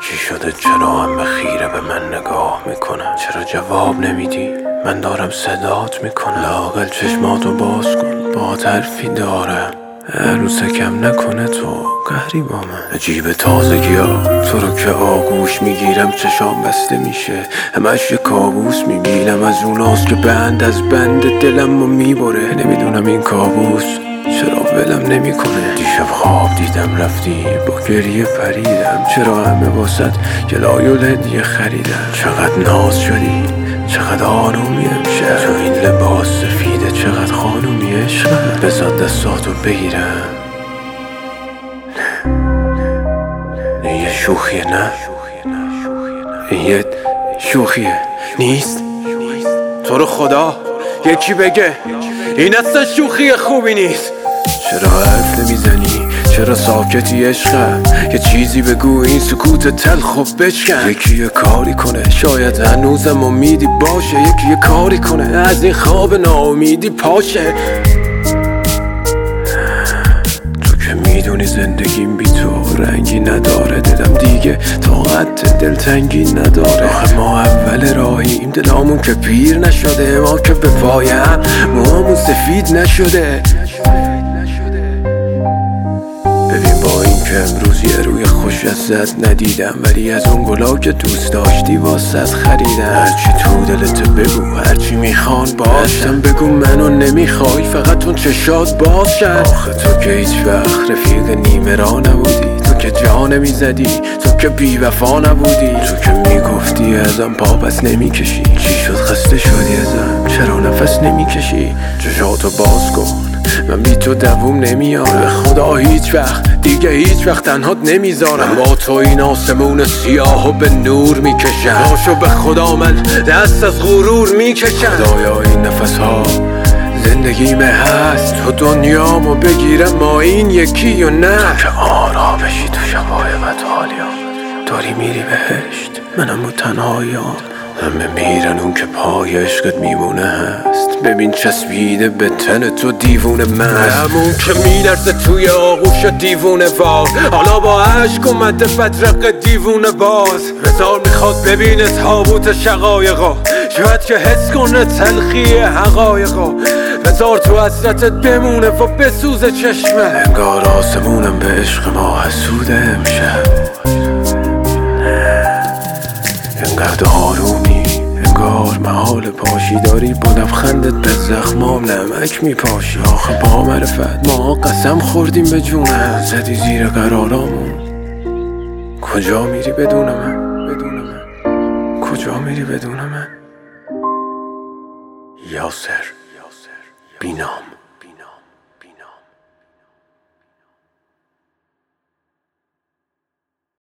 چی شده چرا همه خیره به من نگاه میکنن؟ چرا جواب نمیدی؟ من دارم صدات میکنم. لااقل چشماتو باز کن، با حرفی دارم. عروسکم نکنه تو قهری با من. عجیب تازگی ها تو رو که آغوش میگیرم چشام بسته میشه، همش یه کابوس میبینم از اوناست که بند از بند دلم رو میبره. نمیدونم این کابوس چرا ولم نمیکنه. دیشب خواب دیدم رفتی با گریه پریدم، چرا همه واسط گلای و هدیه خریدم. چقدر ناز شدی چقدر آرومی امشب، تو این لباس سفیده چقدر خانومی عشقم. بذار دستاتو بگیرم. نه یه شوخیه، نه این یه شوخیه نیست. تو رو خدا یکی بگه این اصلا شوخی خوبی نیست. چرا حرف نمیزنی؟ چرا ساکتی عشقم؟ یه چیزی بگو این سکوت تلخ و بشکن. یکی یه کاری کنه، شاید هنوزم امیدی باشه. یکی یه کاری کنه از این خواب ناامیدی پاشه. تو که میدونی زندگیم بی تو رنگی نداره، دلم دیگه طاقت دلتنگی نداره. آخه ما اول راهیم، دلامون که پیر نشده، ما که به پایم موامون سفید نشده. ببین با این که امروز یه روی خوش ازت ندیدم، ولی از اون گلا که دوست داشتی واسط خریدم. هرچی تو دلت بگو، هرچی میخوان باشم بگو منو نمیخوای، فقط اون چشات باشن. آخه تو که هیچ وقت رفیق نیمه را نبودی، تو که جا نمیزدی، تو که بی وفا نبودی. تو که میگفتی ازم پا بس نمیکشی، چی شد خسته شدی ازم؟ چرا نفس نمیکشی؟ چشاتو باز کن، من بی تو دووم نمیارم. به خدا هیچ وقت دیگه هیچ وقت تنهات نمیذارم. با تو این آسمون سیاهو به نور میکشم. باشو به خدا من دست از غرور میکشم. خدایا این نفس ها زندگیمه هست، تو دنیامو بگیرم ما این یکی و نه. تو که آرامشی تو شبای بدحالیا، داری میری بهشت منم رو تنهاییام. همه میرن اون که پای عشقت میمونه هست. ببین چسبیده به تن تو دیوونه من، همون که میلرزه توی آغوش دیوونه وار. حالا با عشق اومده بدرق دیوونه باز. هزار میخواد ببینه تابوت شقایقا، شاید که حس کنه تلخی حقایقا. هزار تو حسرتت بمونه و بسوزه چشمه. انگار آسمونم به عشق ما حسوده امشب. انقدر آرومی انگار محال پاشی، داری با لبخندت به زخمام نمک میپاشی. آخه با معرفت ما قسم خوردیم به جونم، زدی زیر قرارامون. کجا میری بدون من؟ کجا میری بدون من؟ یاسر بینام.